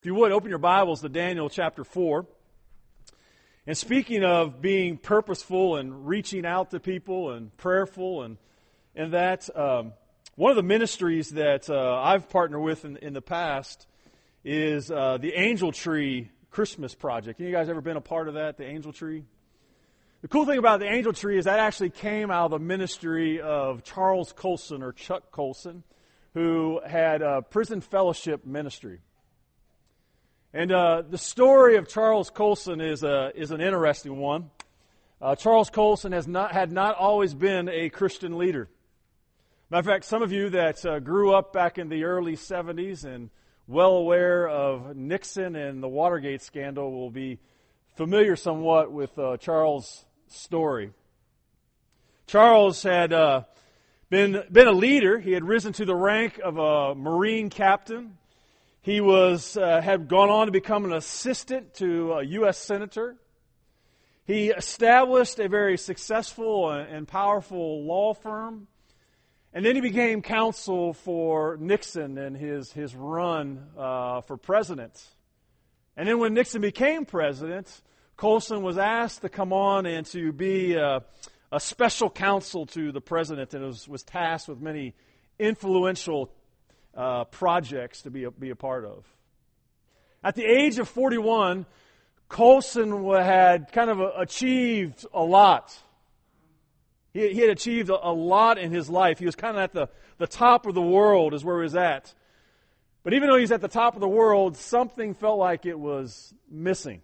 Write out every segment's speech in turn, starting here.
If you would, open your Bibles to Daniel chapter 4. And speaking of being purposeful and reaching out to people and prayerful and that, one of the ministries that I've partnered with in the past is the Angel Tree Christmas Project. You guys ever been a part of that, the Angel Tree? The cool thing about the Angel Tree is that actually came out of the ministry of Charles Colson, or Chuck Colson, who had a prison fellowship ministry. And the story of Charles Colson is an interesting one. Charles Colson had not always been a Christian leader. Matter of fact, some of you that grew up back in the early 70s and well aware of Nixon and the Watergate scandal will be familiar somewhat with Charles' story. Charles had been a leader. He had risen to the rank of a Marine captain. He had gone on to become an assistant to a U.S. senator. He established a very successful and powerful law firm. And then he became counsel for Nixon and his run for president. And then when Nixon became president, Colson was asked to come on and to be a special counsel to the president, and was tasked with many influential projects to be a part of. At the age of 41, Colson had kind of achieved a lot. He had achieved a lot in his life. He was kind of at the top of the world is where he was at. But even though he was at the top of the world, something felt like it was missing.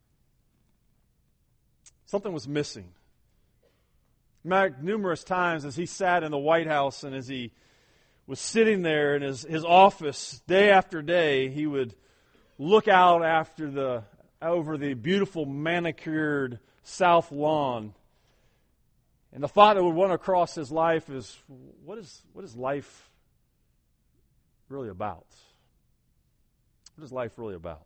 Something was missing. Numerous times as he sat in the White House and as he was sitting there in his office day after day, he would look out over the beautiful manicured south lawn. And the thought that would run across his life is, what is life really about? What is life really about?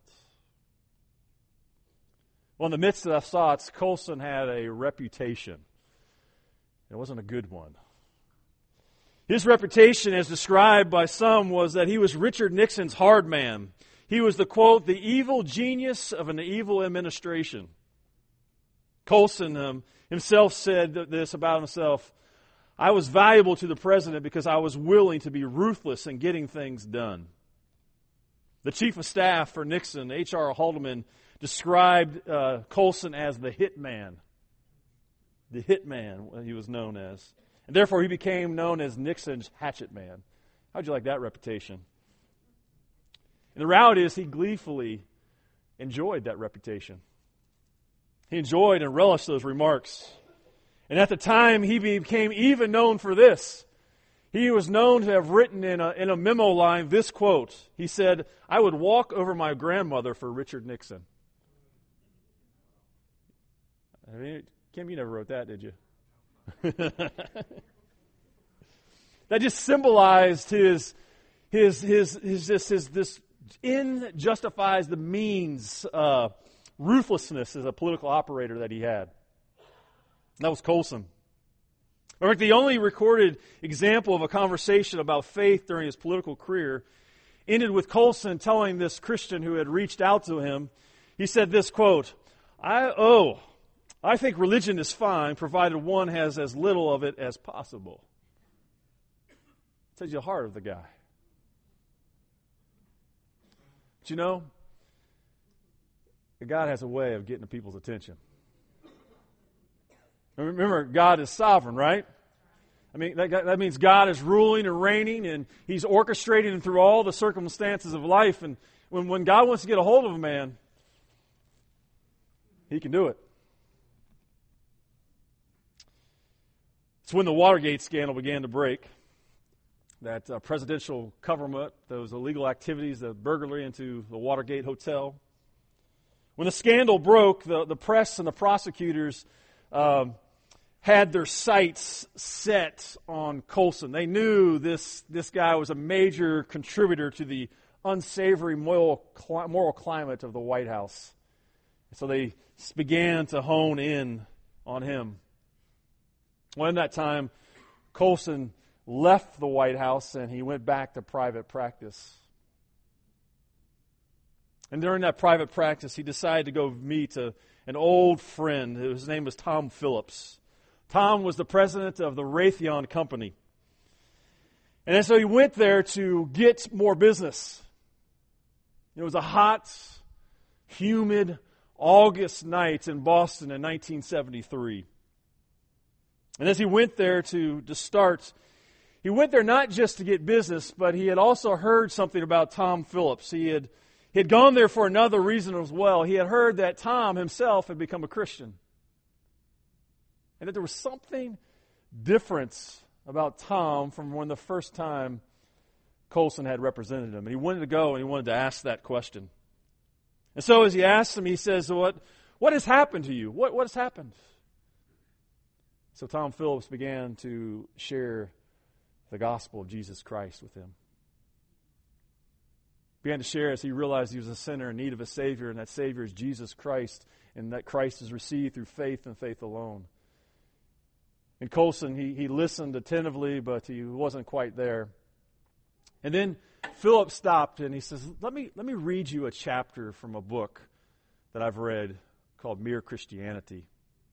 Well, in the midst of those thoughts, Colson had a reputation. It wasn't a good one. His reputation, as described by some, was that he was Richard Nixon's hard man. He was the, quote, the evil genius of an evil administration. Colson himself said this about himself: I was valuable to the president because I was willing to be ruthless in getting things done. The chief of staff for Nixon, H.R. Haldeman, described Colson as the hitman. The hitman he was known as. And therefore, he became known as Nixon's hatchet man. How'd you like that reputation? And the reality is he gleefully enjoyed that reputation. He enjoyed and relished those remarks. And at the time, he became even known for this. He was known to have written in a memo line this quote. He said, I would walk over my grandmother for Richard Nixon. I mean, Kim, you never wrote that, did you? That just symbolized his this end justifies the means ruthlessness as a political operator that he had. That was Colson. In fact, the only recorded example of a conversation about faith during his political career ended with Colson telling this Christian who had reached out to him, he said this quote, I think religion is fine, provided one has as little of it as possible. It tells you the heart of the guy. But you know, God has a way of getting people's attention. Remember, God is sovereign, right? I mean, that means God is ruling and reigning, and He's orchestrating through all the circumstances of life. And when God wants to get a hold of a man, He can do it. It's when the Watergate scandal began to break, that presidential cover-up, those illegal activities, the burglary into the Watergate Hotel. When the scandal broke, the press and the prosecutors had their sights set on Colson. They knew this guy was a major contributor to the unsavory moral climate of the White House. So they began to hone in on him. Well, in that time, Colson left the White House and he went back to private practice. And during that private practice, he decided to go meet an old friend. His name was Tom Phillips. Tom was the president of the Raytheon Company. And so he went there to get more business. It was a hot, humid August night in Boston in 1973. And as he went there to start, he went there not just to get business, but he had also heard something about Tom Phillips. He had gone there for another reason as well. He had heard that Tom himself had become a Christian. And that there was something different about Tom from when the first time Colson had represented him. And he wanted to go and he wanted to ask that question. And so as he asked him, he says, what has happened to you? What has happened? So Tom Phillips began to share the gospel of Jesus Christ with him. Began to share as he realized he was a sinner in need of a Savior, and that Savior is Jesus Christ, and that Christ is received through faith and faith alone. And Colson, he listened attentively, but he wasn't quite there. And then Philip stopped and he says, let me read you a chapter from a book that I've read called Mere Christianity.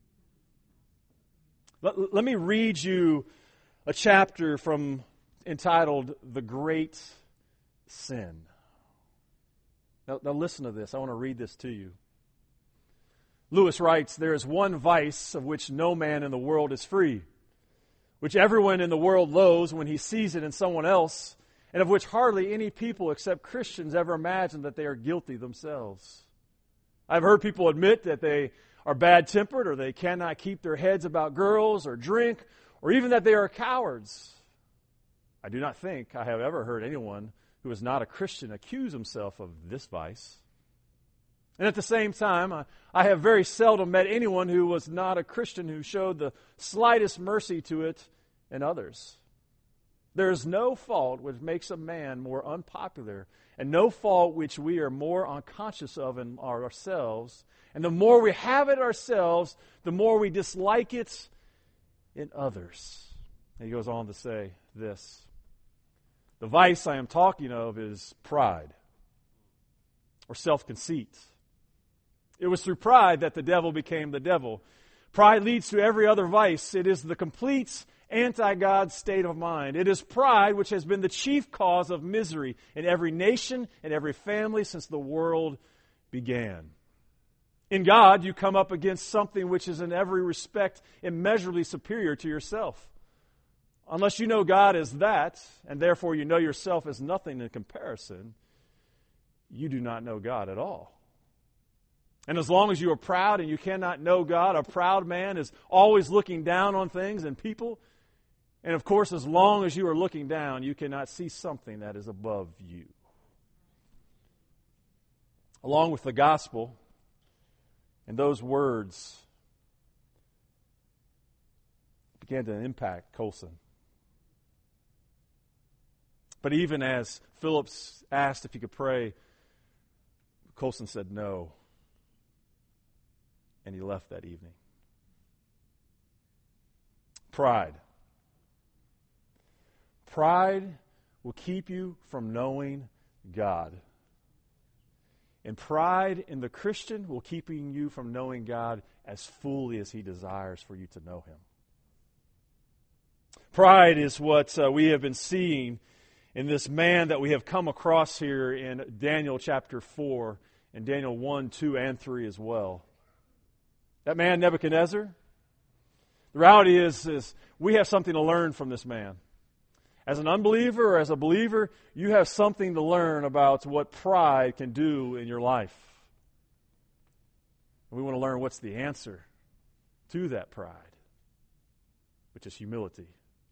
Let me read you a chapter entitled The Great Sin. Now listen to this. I want to read this to you. Lewis writes, "There is one vice of which no man in the world is free, which everyone in the world loathes when he sees it in someone else, and of which hardly any people except Christians ever imagine that they are guilty themselves. I've heard people admit that they are bad-tempered, or they cannot keep their heads about girls or drink, or even that they are cowards. I do not think I have ever heard anyone who is not a Christian accuse himself of this vice. And at the same time, I have very seldom met anyone who was not a Christian who showed the slightest mercy to it in others. There is no fault which makes a man more unpopular, and no fault which we are more unconscious of in ourselves. And the more we have it ourselves, the more we dislike it in others." And he goes on to say this: "The vice I am talking of is pride, or self-conceit. It was through pride that the devil became the devil. Pride leads to every other vice. It is the complete anti-God state of mind. It is pride which has been the chief cause of misery in every nation and every family since the world began. In God, you come up against something which is in every respect immeasurably superior to yourself. Unless you know God as that, and therefore you know yourself as nothing in comparison, you do not know God at all. And as long as you are proud and you cannot know God, a proud man is always looking down on things and people. And of course, as long as you are looking down, you cannot see something that is above you." Along with the gospel and those words began to impact Colson. But even as Phillips asked if he could pray, Colson said no. And he left that evening. Pride. Pride will keep you from knowing God. And pride in the Christian will keep you from knowing God as fully as He desires for you to know Him. Pride is what we have been seeing in this man that we have come across here in Daniel chapter 4, and Daniel 1, 2, and 3 as well. That man, Nebuchadnezzar, the reality is we have something to learn from this man. As an unbeliever or as a believer, you have something to learn about what pride can do in your life. And we want to learn what's the answer to that pride, which is humility.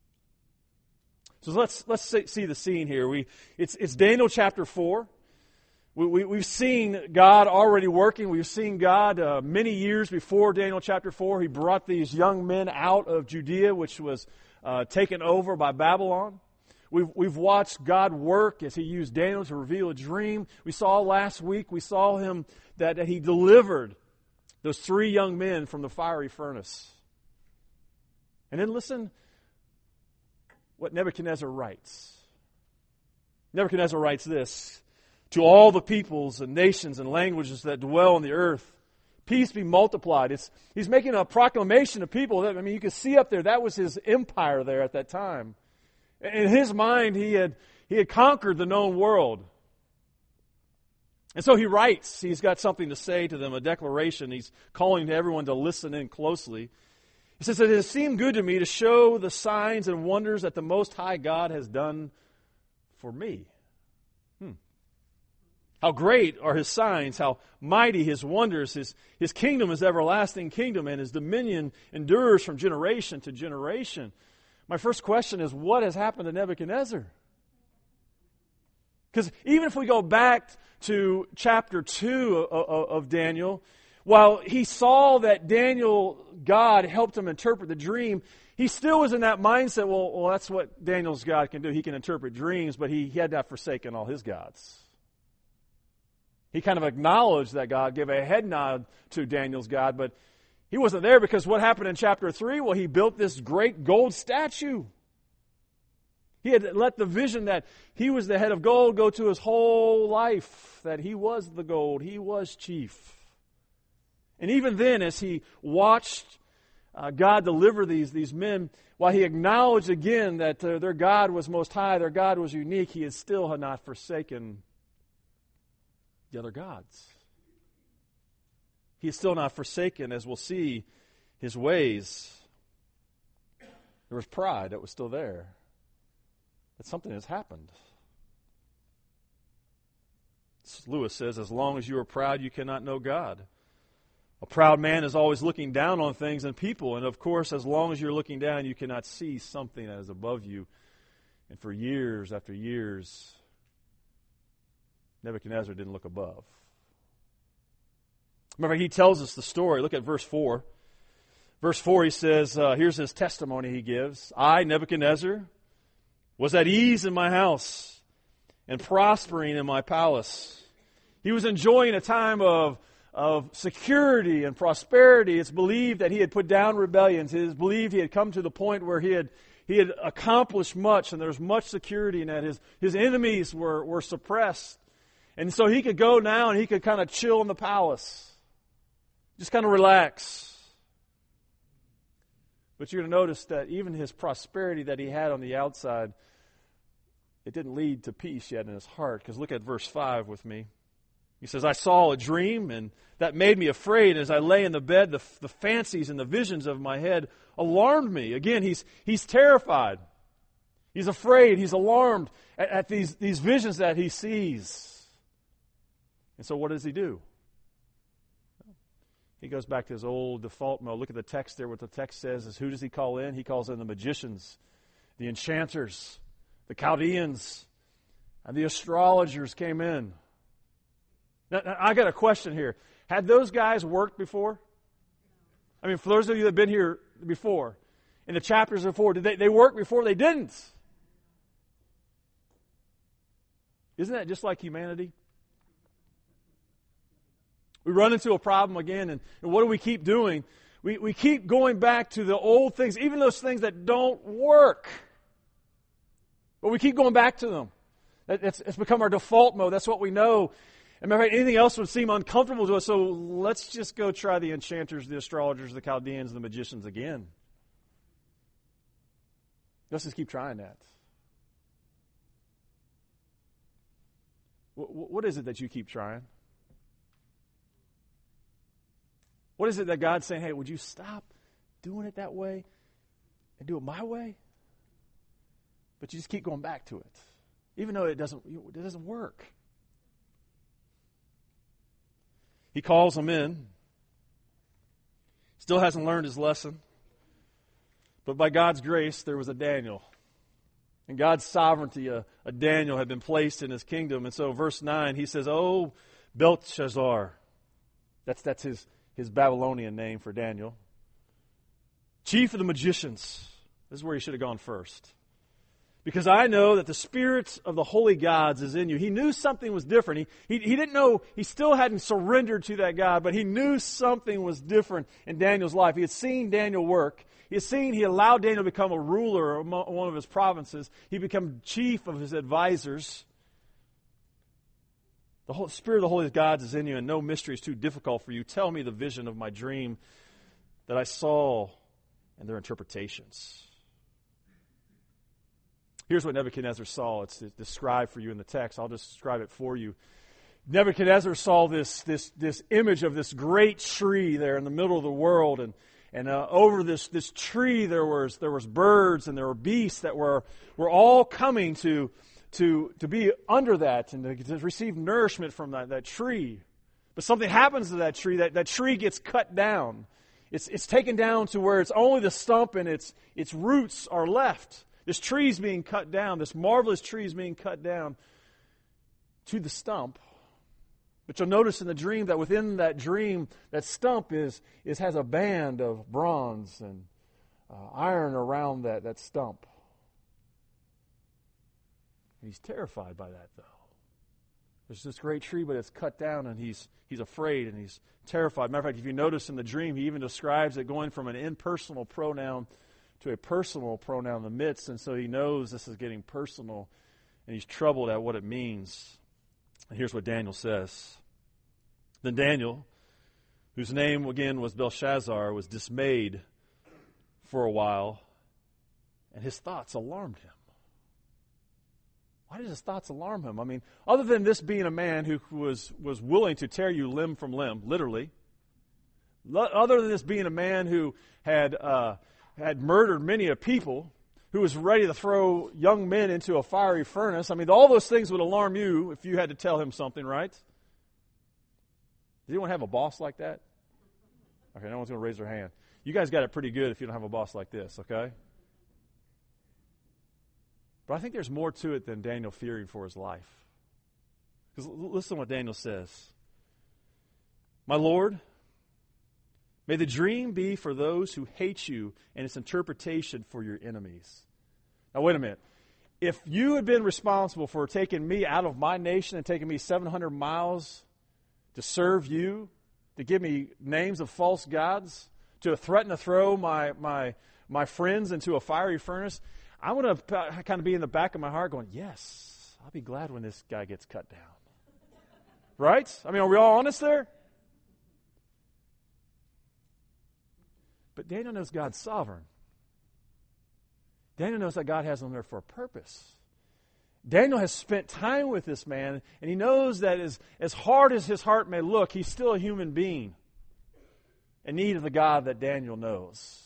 So let's see the scene here. It's Daniel chapter 4. We've seen God already working. We've seen God many years before Daniel chapter 4. He brought these young men out of Judea, which was taken over by Babylon. We've watched God work as He used Daniel to reveal a dream. We saw last week, we saw Him that He delivered those 3 young men from the fiery furnace. And then listen what Nebuchadnezzar writes. Nebuchadnezzar writes this: to all the peoples and nations and languages that dwell on the earth, peace be multiplied. He's making a proclamation to people. You can see up there, that was his empire there at that time. In his mind, he had conquered the known world. And so he writes. He's got something to say to them, a declaration. He's calling to everyone to listen in closely. He says, "It has seemed good to me to show the signs and wonders that the Most High God has done for me." How great are His signs, how mighty His wonders. His kingdom is everlasting kingdom, and His dominion endures from generation to generation. My first question is, what has happened to Nebuchadnezzar? Because even if we go back to chapter 2 of Daniel, while he saw that God helped him interpret the dream, he still was in that mindset, well, that's what Daniel's God can do. He can interpret dreams, but he had not forsaken all his gods. He kind of acknowledged that God, gave a head nod to Daniel's God, but he wasn't there because what happened in chapter 3? Well, he built this great gold statue. He had let the vision that he was the head of gold go to his whole life, that he was the gold, he was chief. And even then, as he watched God deliver these men, while he acknowledged again that their God was most high, their God was unique, he still had not forsaken the other gods. He is still not forsaken, as we'll see, his ways. There was pride that was still there. But something has happened. Lewis says, as long as you are proud, you cannot know God. A proud man is always looking down on things and people. And of course, as long as you're looking down, you cannot see something that is above you. And for years after years, Nebuchadnezzar didn't look above. Remember, he tells us the story. Look at verse 4. Verse 4, he says, here's his testimony he gives. I, Nebuchadnezzar, was at ease in my house and prospering in my palace. He was enjoying a time of security and prosperity. It's believed that he had put down rebellions. It is believed he had come to the point where he had accomplished much, and there was much security in that. His enemies were suppressed. And so he could go now and he could kind of chill in the palace. Just kind of relax. But you're going to notice that even his prosperity that he had on the outside, it didn't lead to peace yet in his heart. Because look at verse 5 with me. He says, I saw a dream, and that made me afraid. As I lay in the bed, the fancies and the visions of my head alarmed me. Again, he's terrified. He's afraid. He's alarmed at these visions that he sees. And so what does he do? He goes back to his old default mode. Look at the text there. What the text says is, who does he call in? He calls in the magicians, the enchanters, the Chaldeans, and the astrologers came in. Now, I got a question here. Had those guys worked before? I mean, for those of you that have been here before, in the chapters before, did they work before? They didn't. Isn't that just like humanity? We run into a problem again, and what do we keep doing? We keep going back to the old things, even those things that don't work. But we keep going back to them. It's become our default mode. That's what we know. And matter of fact, anything else would seem uncomfortable to us, so let's just go try the enchanters, the astrologers, the Chaldeans, the magicians again. Let's just keep trying that. What is it that you keep trying? What is it that God's saying, hey, would you stop doing it that way and do it my way? But you just keep going back to it, even though it doesn't work. He calls them in. Still hasn't learned his lesson. But by God's grace, there was a Daniel. In God's sovereignty, a Daniel had been placed in his kingdom. And so verse 9, he says, oh, Belteshazzar. That's his Babylonian name for Daniel. Chief of the magicians. This is where he should have gone first. Because I know that the spirit of the holy gods is in you. He knew something was different. He didn't know, he still hadn't surrendered to that God, but he knew something was different in Daniel's life. He had seen Daniel work. He allowed Daniel to become a ruler of one of his provinces. He became chief of his advisors. The Spirit of the Holy Gods is in you, and no mystery is too difficult for you. Tell me the vision of my dream that I saw and their interpretations. Here's what Nebuchadnezzar saw. It's described for you in the text. I'll just describe it for you. Nebuchadnezzar saw this image of this great tree there in the middle of the world, and over this tree there was birds and there were beasts that were all coming to be under that and to receive nourishment from that tree. But something happens to that tree. That tree gets cut down. It's taken down to where it's only the stump and its roots are left. This tree's being cut down. This marvelous tree is being cut down to the stump. But you'll notice in the dream that within that dream, that stump has a band of bronze and iron around that stump. He's terrified by that, though. There's this great tree, but it's cut down, and he's afraid and he's terrified. Matter of fact, if you notice in the dream, he even describes it going from an impersonal pronoun to a personal pronoun in the midst, and so he knows this is getting personal, and he's troubled at what it means. And here's what Daniel says. Then Daniel, whose name again was Belshazzar, was dismayed for a while, and his thoughts alarmed him. Why did his thoughts alarm him? I mean, other than this being a man who was willing to tear you limb from limb, literally, other than this being a man who had murdered many a people, who was ready to throw young men into a fiery furnace, I mean, all those things would alarm you if you had to tell him something, right? Does anyone have a boss like that? Okay, no one's going to raise their hand. You guys got it pretty good if you don't have a boss like this, okay? But I think there's more to it than Daniel fearing for his life. Because listen to what Daniel says. My Lord, may the dream be for those who hate you and its interpretation for your enemies. Now wait a minute. If you had been responsible for taking me out of my nation and taking me 700 miles to serve you, to give me names of false gods, to threaten to throw my friends into a fiery furnace, I want to kind of be in the back of my heart going, yes, I'll be glad when this guy gets cut down. Right? I mean, are we all honest there? But Daniel knows God's sovereign. Daniel knows that God has him there for a purpose. Daniel has spent time with this man, and he knows that as hard as his heart may look, he's still a human being in need of the God that Daniel knows.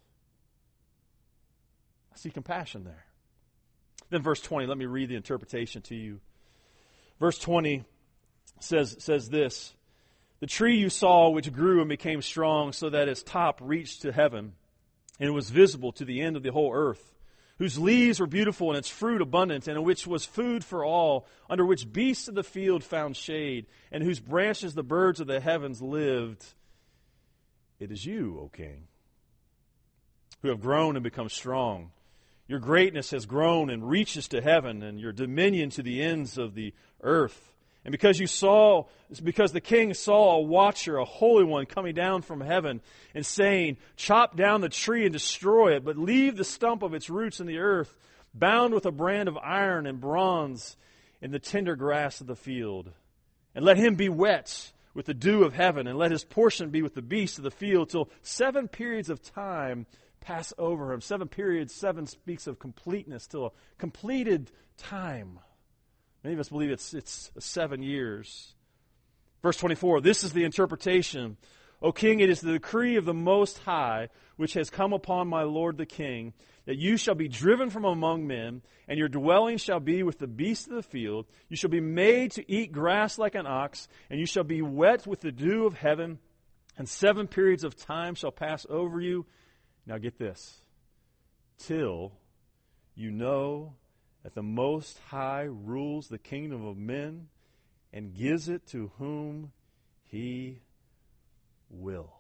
I see compassion there. Then verse 20, let me read the interpretation to you. Verse 20 says this, the tree you saw which grew and became strong so that its top reached to heaven, and it was visible to the end of the whole earth, whose leaves were beautiful and its fruit abundant, and which was food for all, under which beasts of the field found shade, and whose branches the birds of the heavens lived. It is you, O king, who have grown and become strong. Your greatness has grown and reaches to heaven, and your dominion to the ends of the earth. And because the king saw a watcher, a holy one, coming down from heaven and saying, chop down the tree and destroy it, but leave the stump of its roots in the earth, bound with a brand of iron and bronze in the tender grass of the field. And let him be wet with the dew of heaven, and let his portion be with the beasts of the field, till 7 periods of time pass over him. 7 periods, 7 speaks of completeness, till a completed time. Many of us believe it's 7 years. Verse 24, this is the interpretation. O king, it is the decree of the Most High, which has come upon my lord the king, that you shall be driven from among men, and your dwelling shall be with the beasts of the field. You shall be made to eat grass like an ox, and you shall be wet with the dew of heaven, and 7 periods of time shall pass over you. Now get this, till you know that the Most High rules the kingdom of men and gives it to whom He will.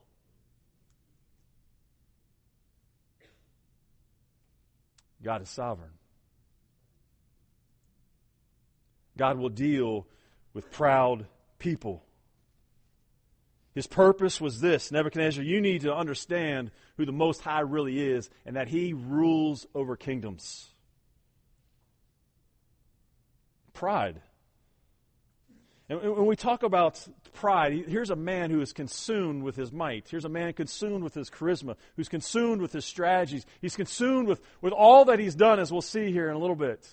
God is sovereign. God will deal with proud people. His purpose was this: Nebuchadnezzar, you need to understand who the Most High really is and that He rules over kingdoms. Pride. And when we talk about pride, here's a man who is consumed with his might. Here's a man consumed with his charisma, who's consumed with his strategies. He's consumed with all that he's done, as we'll see here in a little bit.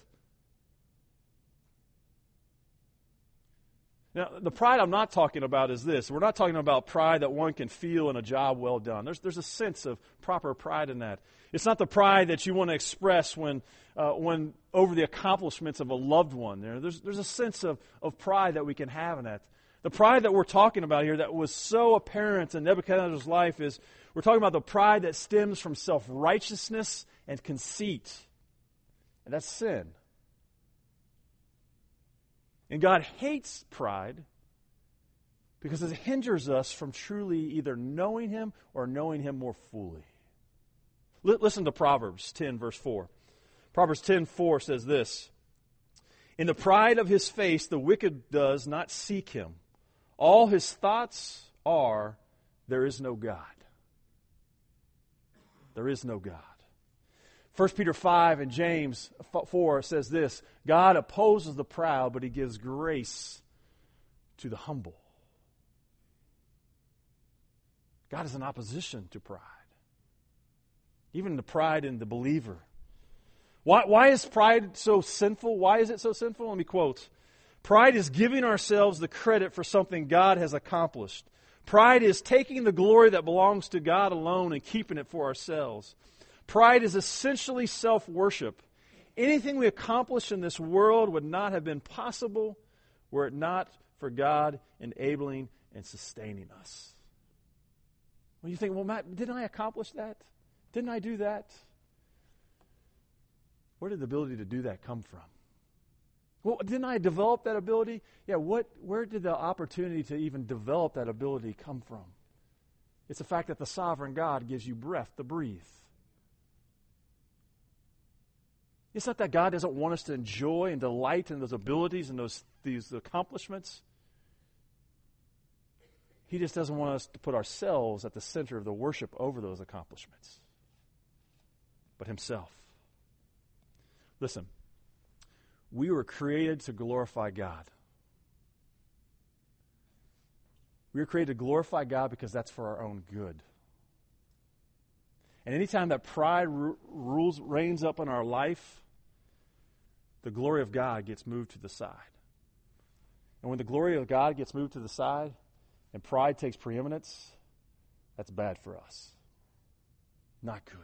Now, the pride I'm not talking about is this. We're not talking about pride that one can feel in a job well done. There's a sense of proper pride in that. It's not the pride that you want to express when over the accomplishments of a loved one. There's a sense of pride that we can have in that. The pride that we're talking about here that was so apparent in Nebuchadnezzar's life is, we're talking about the pride that stems from self-righteousness and conceit. And that's sin. And God hates pride because it hinders us from truly either knowing Him or knowing Him more fully. Listen to Proverbs 10, verse 4. Proverbs 10:4 says this, "In the pride of his face the wicked does not seek Him. All his thoughts are, there is no God." There is no God. 1 Peter 5 and James 4 says this, "God opposes the proud, but He gives grace to the humble." God is in opposition to pride. Even the pride in the believer. Why is pride so sinful? Why is it so sinful? Let me quote. "Pride is giving ourselves the credit for something God has accomplished. Pride is taking the glory that belongs to God alone and keeping it for ourselves. Pride is essentially self-worship. Anything we accomplish in this world would not have been possible were it not for God enabling and sustaining us." Well, you think, well, Matt, didn't I accomplish that? Didn't I do that? Where did the ability to do that come from? Well, didn't I develop that ability? Yeah, where did the opportunity to even develop that ability come from? It's the fact that the sovereign God gives you breath to breathe. It's not that God doesn't want us to enjoy and delight in those abilities and these accomplishments. He just doesn't want us to put ourselves at the center of the worship over those accomplishments, but Himself. Listen, we were created to glorify God. We were created to glorify God because that's for our own good. And anytime that pride reigns up in our life, the glory of God gets moved to the side. And when the glory of God gets moved to the side and pride takes preeminence, that's bad for us. Not good.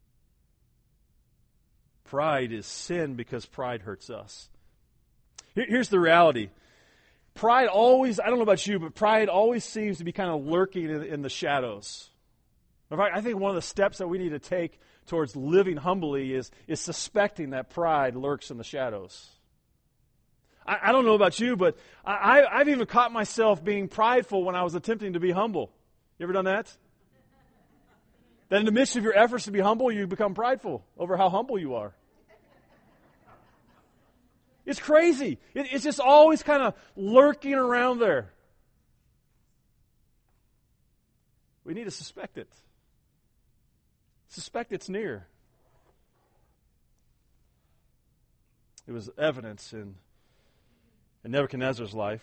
Pride is sin because pride hurts us. Here's the reality. Pride always, I don't know about you, but pride always seems to be kind of lurking in the shadows. In fact, I think one of the steps that we need to take towards living humbly is suspecting that pride lurks in the shadows. I don't know about you, but I've even caught myself being prideful when I was attempting to be humble. You ever done that? That in the midst of your efforts to be humble, you become prideful over how humble you are. It's crazy. It's just always kind of lurking around there. We need to suspect it. Suspect it's near. It was evidence in Nebuchadnezzar's life.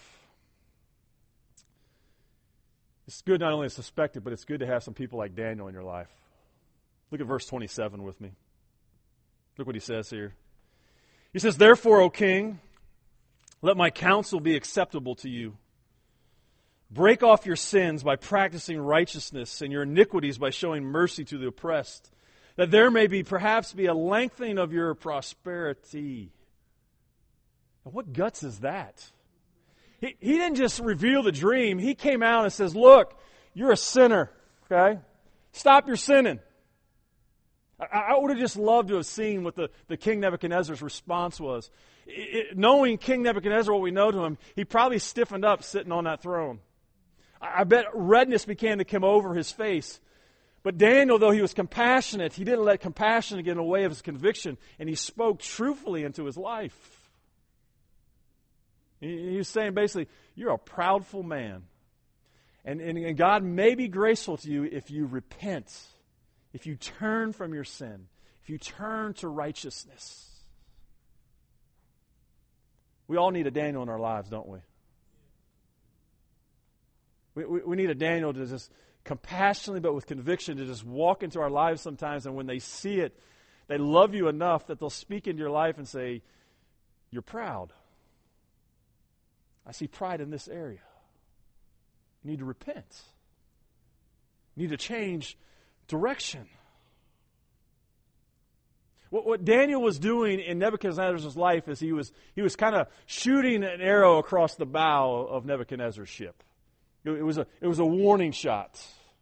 It's good not only to suspect it, but it's good to have some people like Daniel in your life. Look at verse 27 with me. Look what he says here. He says, "Therefore, O king, let my counsel be acceptable to you. Break off your sins by practicing righteousness and your iniquities by showing mercy to the oppressed, that there may perhaps be a lengthening of your prosperity." Now, what guts is that? He didn't just reveal the dream. He came out and says, look, you're a sinner, okay? Stop your sinning. I would have just loved to have seen what the King Nebuchadnezzar's response was. Knowing King Nebuchadnezzar, what we know to him, he probably stiffened up sitting on that throne. I bet redness began to come over his face. But Daniel, though he was compassionate, he didn't let compassion get in the way of his conviction, and he spoke truthfully into his life. He was saying basically, you're a proudful man. And God may be graceful to you if you repent, if you turn from your sin, if you turn to righteousness. We all need a Daniel in our lives, don't we? We need a Daniel to just compassionately but with conviction to just walk into our lives sometimes, and when they see it, they love you enough that they'll speak into your life and say, "You're proud. I see pride in this area. You need to repent. You need to change direction." What Daniel was doing in Nebuchadnezzar's life is he was kind of shooting an arrow across the bow of Nebuchadnezzar's ship. It was a warning shot.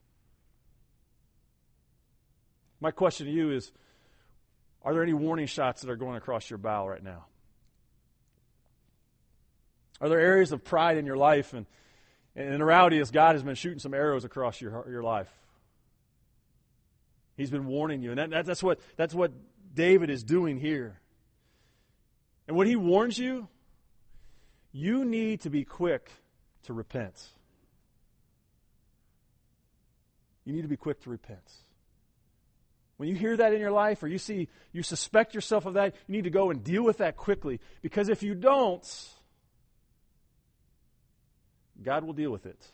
My question to you is, are there any warning shots that are going across your bow right now? Are there areas of pride in your life? And the reality is God has been shooting some arrows across your life. He's been warning you. And that's what David is doing here. And when he warns you, you need to be quick to repent. You need to be quick to repent. When you hear that in your life, or you suspect yourself of that, you need to go and deal with that quickly. Because if you don't, God will deal with it.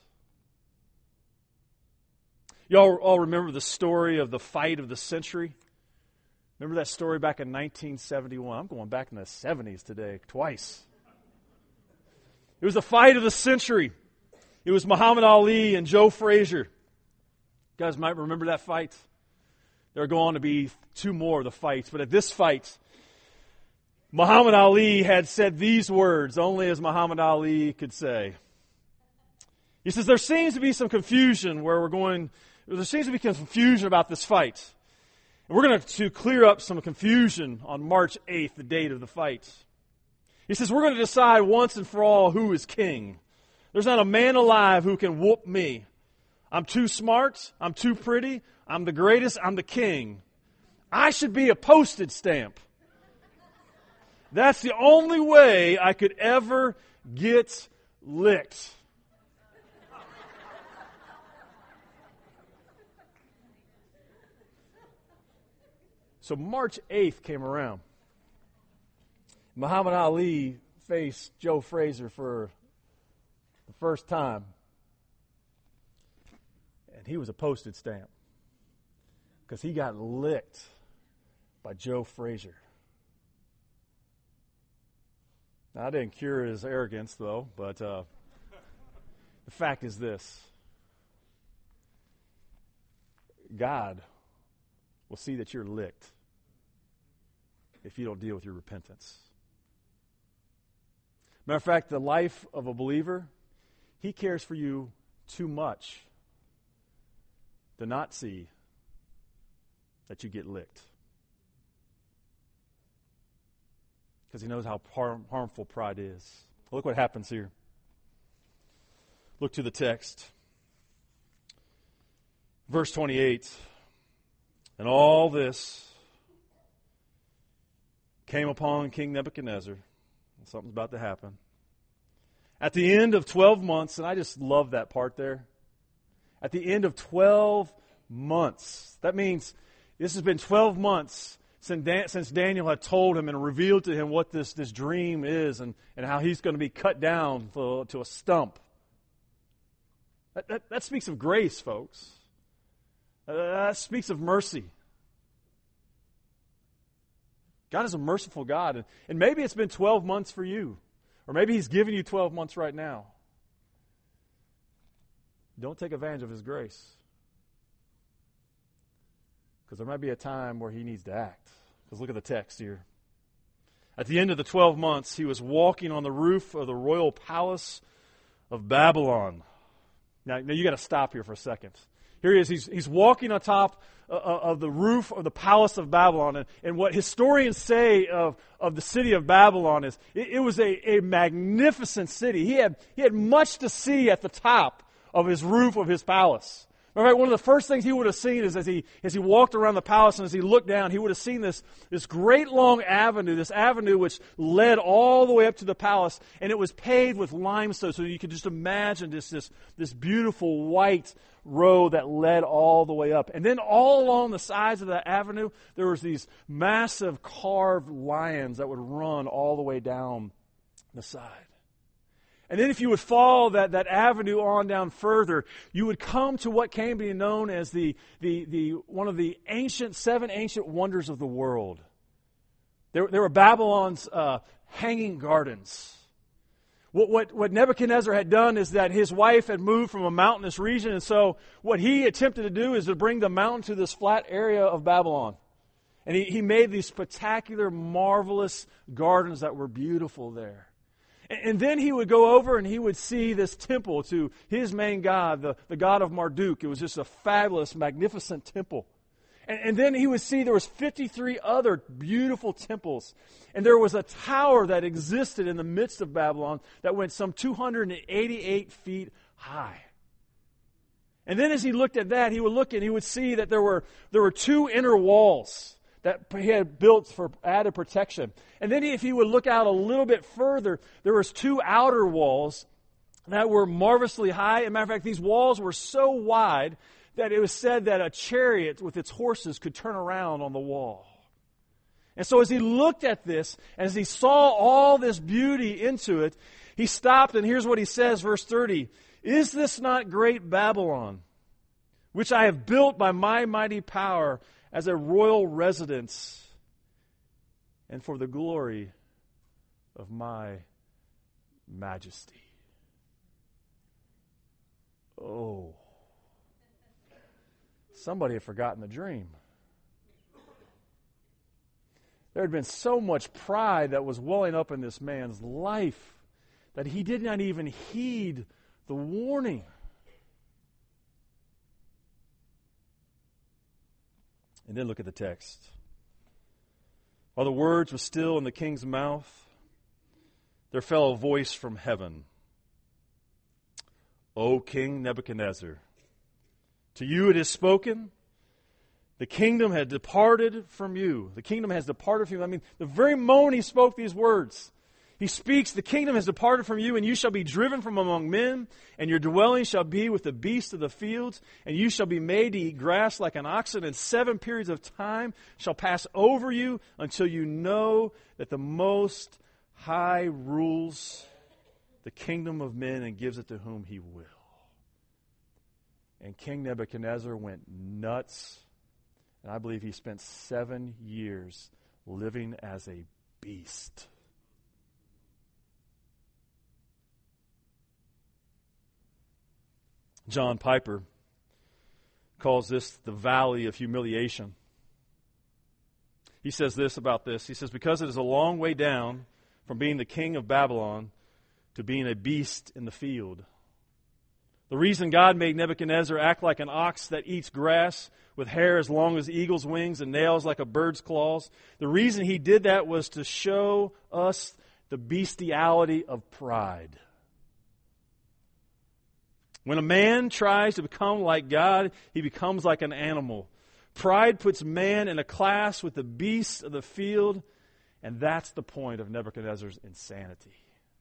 Y'all all remember the story of the fight of the century? Remember that story back in 1971? I'm going back in the 70s today, twice. It was the fight of the century. It was Muhammad Ali and Joe Frazier. You guys might remember that fight. There are going to be two more of the fights. But at this fight, Muhammad Ali had said these words, only as Muhammad Ali could say. He says, there seems to be some confusion there seems to be confusion about this fight. And we're going to clear up some confusion on March 8th, the date of the fight. He says, we're going to decide once and for all who is king. There's not a man alive who can whoop me. I'm too smart. I'm too pretty. I'm the greatest. I'm the king. I should be a postage stamp. That's the only way I could ever get licked. So March 8th came around. Muhammad Ali faced Joe Frazier for the first time. And he was a postage stamp because he got licked by Joe Frazier. Now, I didn't cure his arrogance, though, but the fact is this. God will see that you're licked if you don't deal with your repentance. Matter of fact, the life of a believer, he cares for you too much to not see that you get licked. Because he knows how harmful pride is. Look what happens here. Look to the text. Verse 28. And all this came upon King Nebuchadnezzar. Something's about to happen. At the end of 12 months, and I just love that part there. At the end of 12 months. That means this has been 12 months since Daniel had told him and revealed to him what this dream is and how he's going to be cut down to a stump. That speaks of grace, folks. That speaks of mercy. God is a merciful God. And maybe it's been 12 months for you. Or maybe He's giving you 12 months right now. Don't take advantage of His grace. Because there might be a time where He needs to act. Because look at the text here. At the end of the 12 months, he was walking on the roof of the royal palace of Babylon. Now you got to stop here for a second. Here he is. He's walking on top of the roof of the palace of Babylon. And what historians say of the city of Babylon is it was a magnificent city. He had much to see at the top of his roof of his palace. All right, one of the first things he would have seen is as he walked around the palace and as he looked down, he would have seen this great long avenue, this avenue which led all the way up to the palace, and it was paved with limestone, so you could just imagine this beautiful white road that led all the way up. And then all along the sides of that avenue, there was these massive carved lions that would run all the way down the side. And then if you would follow that avenue on down further, you would come to what came to be known as the one of the seven ancient wonders of the world. There were Babylon's hanging gardens. What Nebuchadnezzar had done is that his wife had moved from a mountainous region, and so what he attempted to do is to bring the mountain to this flat area of Babylon. And he made these spectacular, marvelous gardens that were beautiful there. And then he would go over and he would see this temple to his main god, the god of Marduk. It was just a fabulous, magnificent temple. And then he would see there was 53 other beautiful temples. And there was a tower that existed in the midst of Babylon that went some 288 feet high. And then as he looked at that, he would look and he would see that there were two inner walls that he had built for added protection. And then if he would look out a little bit further, there was two outer walls that were marvelously high. As a matter of fact, these walls were so wide that it was said that a chariot with its horses could turn around on the wall. And so as he looked at this, as he saw all this beauty into it, he stopped, and here's what he says, verse 30. Is this not great Babylon, which I have built by my mighty power as a royal residence and for the glory of my majesty? Oh, somebody had forgotten the dream. There had been so much pride that was welling up in this man's life that he did not even heed the warning. And then look at the text. While the words were still in the king's mouth, there fell a voice from heaven. O King Nebuchadnezzar, to you it is spoken, the kingdom had departed from you. The kingdom has departed from you. I mean, the very moment he spoke these words, he speaks, the kingdom has departed from you, and you shall be driven from among men, and your dwelling shall be with the beasts of the fields, and you shall be made to eat grass like an oxen, and 7 periods of time shall pass over you until you know that the Most High rules the kingdom of men and gives it to whom he will. And King Nebuchadnezzar went nuts, and I believe he spent 7 years living as a beast. John Piper calls this the valley of humiliation. He says this about this. He says, because it is a long way down from being the king of Babylon to being a beast in the field. The reason God made Nebuchadnezzar act like an ox that eats grass with hair as long as eagle's wings and nails like a bird's claws, the reason he did that was to show us the bestiality of pride. When a man tries to become like God, he becomes like an animal. Pride puts man in a class with the beasts of the field, and that's the point of Nebuchadnezzar's insanity.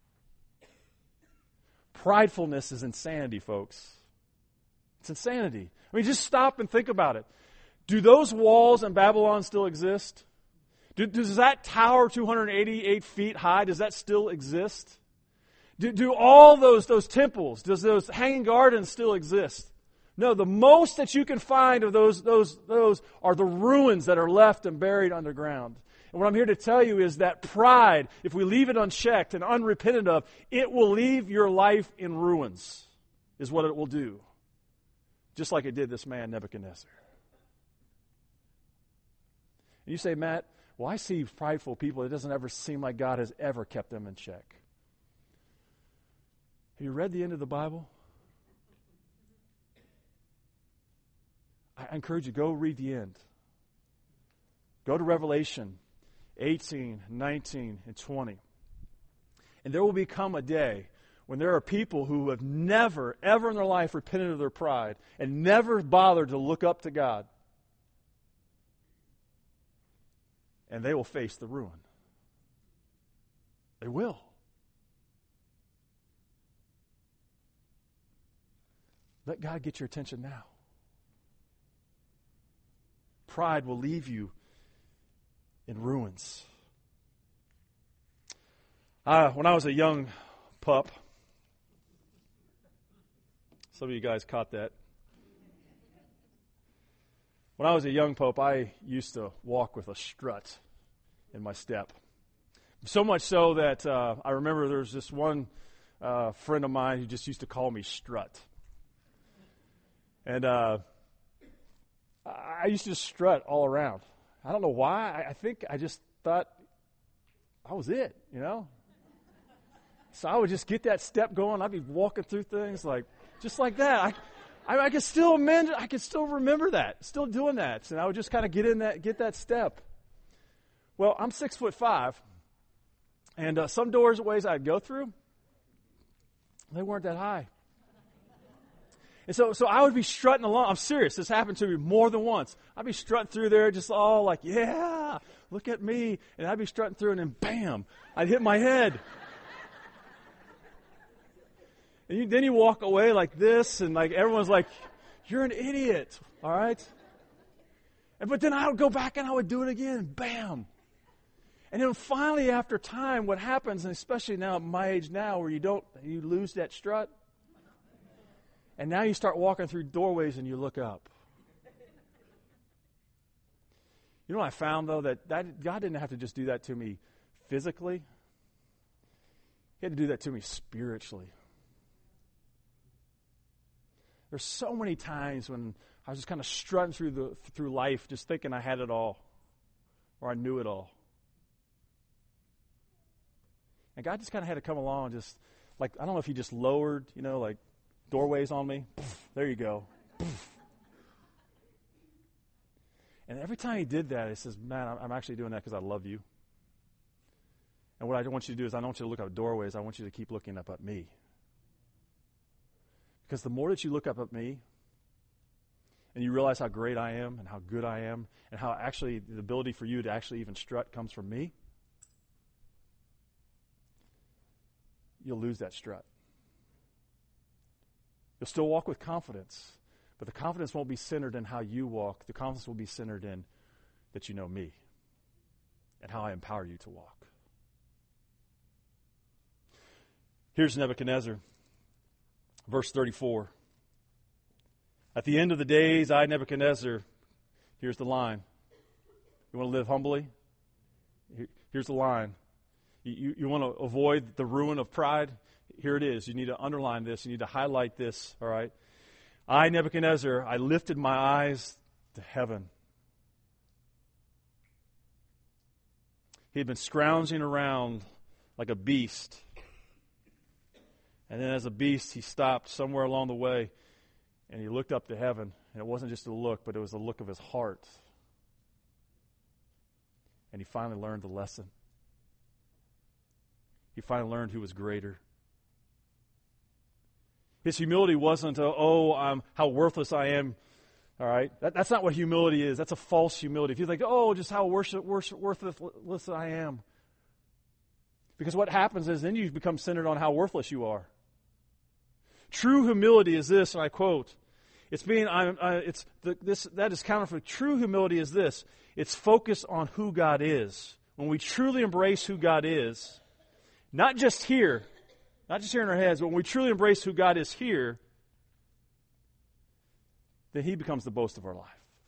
Pridefulness is insanity, folks. It's insanity. I mean, just stop and think about it. Do those walls in Babylon still exist? Does that tower 288 feet high, does that still exist? Do all those temples, does those hanging gardens still exist? No, the most that you can find of those are the ruins that are left and buried underground. And what I'm here to tell you is that pride, if we leave it unchecked and unrepented of, it will leave your life in ruins, is what it will do. Just like it did this man, Nebuchadnezzar. And you say, Matt, well, I see prideful people. It doesn't ever seem like God has ever kept them in check. Have you read the end of the Bible? I encourage you, go read the end. Go to Revelation 18, 19, and 20. And there will become a day when there are people who have never, ever in their life repented of their pride and never bothered to look up to God. And they will face the ruin. They will. Let God get your attention now. Pride will leave you in ruins. When I was a young pup, Some of you guys caught that. When I was a young pope, I used to walk with a strut in my step. So much so that I remember there was this one friend of mine who just used to call me Strut. And I used to just strut all around. I don't know why. I think I just thought I was it, you know? So I would just get that step going. I'd be walking through things just like that. I could still remember that, still doing that. And I would just kind of get that step. Well, I'm 6'5", and some doorways I'd go through, they weren't that high. And so I would be strutting along. I'm serious. This happened to me more than once. I'd be strutting through there just all like, yeah, look at me. And I'd be strutting through, and then bam, I'd hit my head. And then you walk away like this, and like everyone's like, you're an idiot, all right? But then I would go back, and I would do it again, bam. And then finally, after time, what happens, and especially now at my age now, where you lose that strut, and now you start walking through doorways and you look up. You know what I found, though? That God didn't have to just do that to me physically. He had to do that to me spiritually. There's so many times when I was just kind of strutting through life, just thinking I had it all, or I knew it all. And God just kind of had to come along and just, I don't know if He just lowered, doorways on me. There you go. And every time He did that, He says, man, I'm actually doing that because I love you. And what I want you to do is I don't want you to look up at doorways. I want you to keep looking up at me. Because the more that you look up at me and you realize how great I am and how good I am and how actually the ability for you to actually even strut comes from me, you'll lose that strut. You'll still walk with confidence, but the confidence won't be centered in how you walk. The confidence will be centered in that you know me and how I empower you to walk. Here's Nebuchadnezzar, verse 34. At the end of the days, I, Nebuchadnezzar, here's the line. You want to live humbly? Here's the line. You want to avoid the ruin of pride? Here it is. You need to underline this. You need to highlight this, all right? I, Nebuchadnezzar, I lifted my eyes to heaven. He had been scrounging around like a beast. And then as a beast, he stopped somewhere along the way, and he looked up to heaven. And it wasn't just a look, but it was the look of his heart. And he finally learned the lesson. He finally learned who was greater. His humility wasn't, how worthless I am. All right? That's not what humility is. That's a false humility. If you think, just how worthless I am. Because what happens is then you become centered on how worthless you are. True humility is this, and I quote, that is counterfeit. True humility is this. It's focused on who God is. When we truly embrace who God is, not just here in our heads, but when we truly embrace who God is here, then He becomes the boast of our life.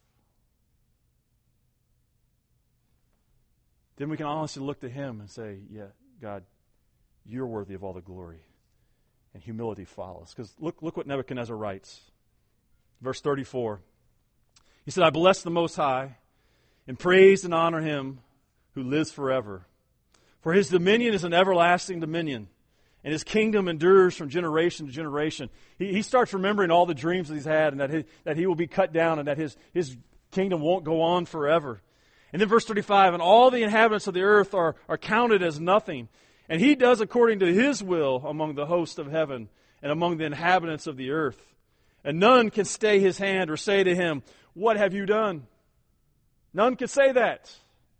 Then we can honestly look to Him and say, yeah, God, You're worthy of all the glory. And humility follows. Because look what Nebuchadnezzar writes. Verse 34. He said, I bless the Most High and praise and honor Him who lives forever. For His dominion is an everlasting dominion, and His kingdom endures from generation to generation. He starts remembering all the dreams that he's had, and that he will be cut down, and that his kingdom won't go on forever. And then verse 35, and all the inhabitants of the earth are counted as nothing. And He does according to His will among the host of heaven and among the inhabitants of the earth. And none can stay His hand or say to Him, what have you done? None can say that.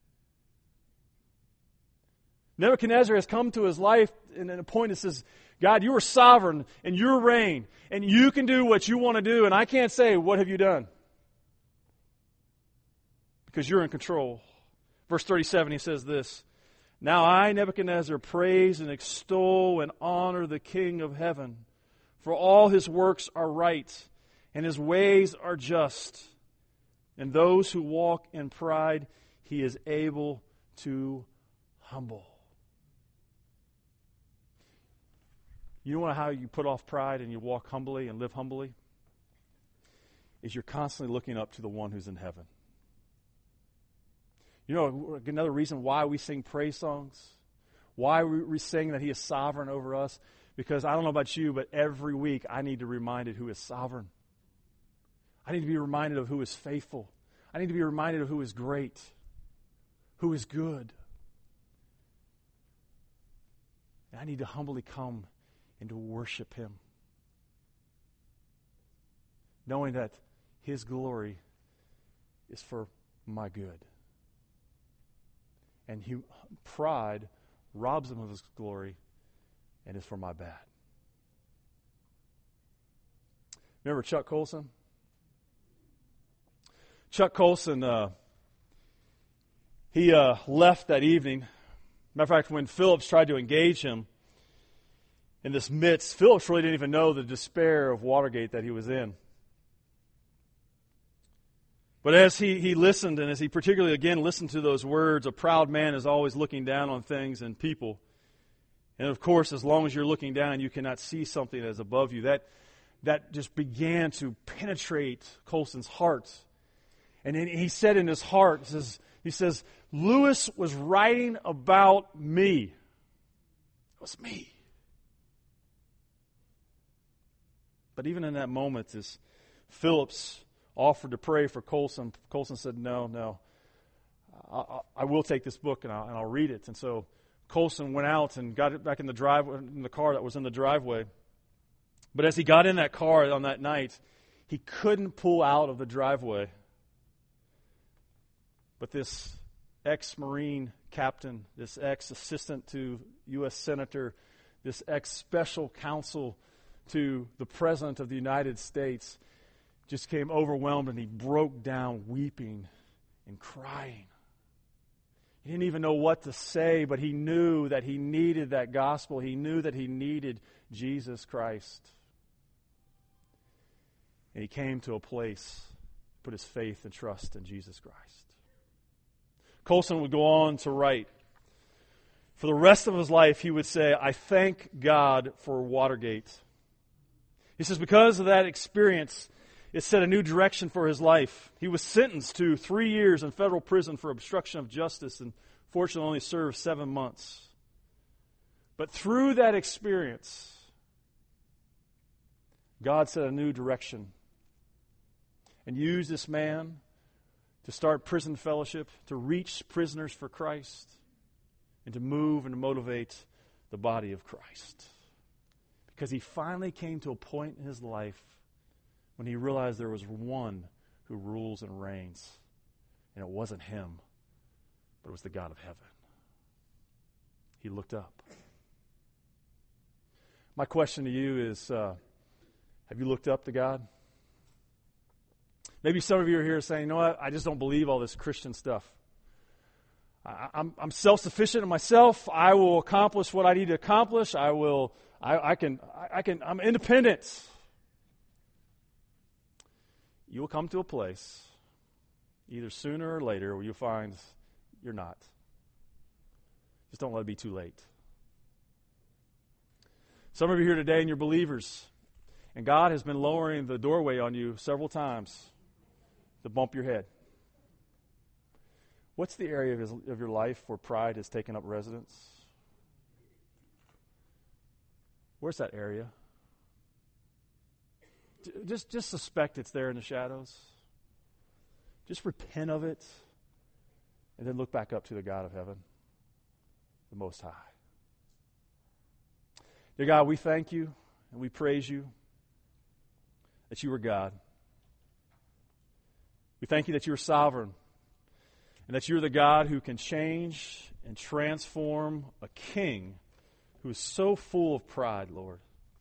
Nebuchadnezzar has come to his life in a point that says, God, You are sovereign and You reign and You can do what You want to do, and I can't say, what have you done? Because You're in control. Verse 37, he says this, now I, Nebuchadnezzar, praise and extol and honor the King of heaven, For all his works are right, and his ways are just. And those who walk in pride, he is able to humble. You know how you put off pride and you walk humbly and live humbly? Is you're constantly looking up to the one who's in heaven. You know, another reason why we sing praise songs, why we sing that he is sovereign over us, because I don't know about you, but every week I need to be reminded who is sovereign. I need to be reminded of who is faithful. I need to be reminded of who is great, who is good. And I need to humbly come and to worship him, knowing that his glory is for my good. And pride robs him of his glory and is for my bad. Remember Chuck Colson? Chuck Colson, he left that evening. Matter of fact, when Phillips tried to engage him in this midst, Phillips really didn't even know the despair of Watergate that he was in. But as he listened, and as he particularly again listened to those words, a proud man is always looking down on things and people. And of course, as long as you're looking down, you cannot see something that is above you. That just began to penetrate Colson's heart. And then he said in his heart, he says, Lewis was writing about me. It was me. But even in that moment, as Phillips offered to pray for Colson, Colson said, no, I will take this book and I'll read it. And so Colson went out and got it back in the car that was in the driveway. But as he got in that car on that night, he couldn't pull out of the driveway. But this ex-Marine captain, this ex-assistant to U.S. Senator, this ex-special counsel to the President of the United States, just came overwhelmed, and he broke down weeping and crying. He didn't even know what to say, but he knew that he needed that gospel. He knew that he needed Jesus Christ. And he came to a place, put his faith and trust in Jesus Christ. Colson would go on to write, for the rest of his life, he would say, I thank God for Watergate. He says, because of that experience, it set a new direction for his life. He was sentenced to 3 years in federal prison for obstruction of justice and fortunately only served 7 months. But through that experience, God set a new direction and used this man to start prison fellowship, to reach prisoners for Christ, and to move and to motivate the body of Christ. Because he finally came to a point in his life when he realized there was one who rules and reigns. And it wasn't him, but it was the God of heaven. He looked up. My question to you is, have you looked up to God? Maybe some of you are here saying, you know what, I just don't believe all this Christian stuff. I'm self-sufficient in myself. I will accomplish what I need to accomplish. I'm independent. You will come to a place, either sooner or later, where you'll find you're not. Just don't let it be too late. Some of you here today, and you're believers, and God has been lowering the doorway on you several times to bump your head. What's the area of your life where pride has taken up residence? Where's that area? Just suspect it's there in the shadows. Just repent of it, and then look back up to the God of heaven, the Most High. Dear God, we thank you and we praise you that you are God. We thank you that you are sovereign and that you're the God who can change and transform a king who is so full of pride, Lord.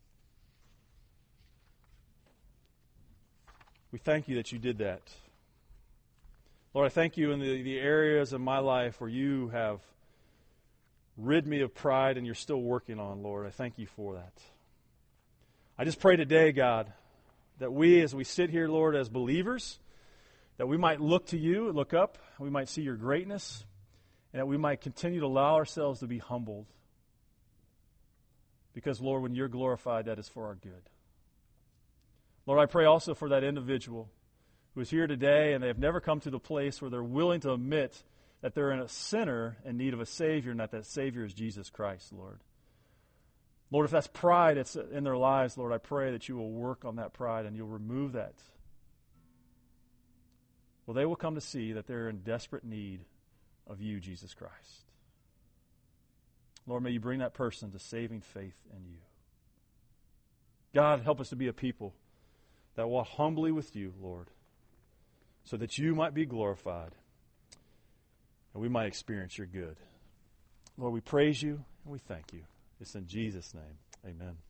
We thank you that you did that. Lord, I thank you in the areas of my life where you have rid me of pride and you're still working on, Lord. I thank you for that. I just pray today, God, that we, as we sit here, Lord, as believers, that we might look to you, look up, we might see your greatness, and that we might continue to allow ourselves to be humbled. Because, Lord, when you're glorified, that is for our good. Lord, I pray also for that individual who is here today and they have never come to the place where they're willing to admit that they're a sinner in need of a Savior and that Savior is Jesus Christ, Lord. Lord, if that's pride that's in their lives, Lord, I pray that you will work on that pride and you'll remove that. Well, they will come to see that they're in desperate need of you, Jesus Christ. Lord, may you bring that person to saving faith in you. God, help us to be a people that walk humbly with you, Lord, so that you might be glorified and we might experience your good. Lord, we praise you and we thank you. It's in Jesus' name. Amen.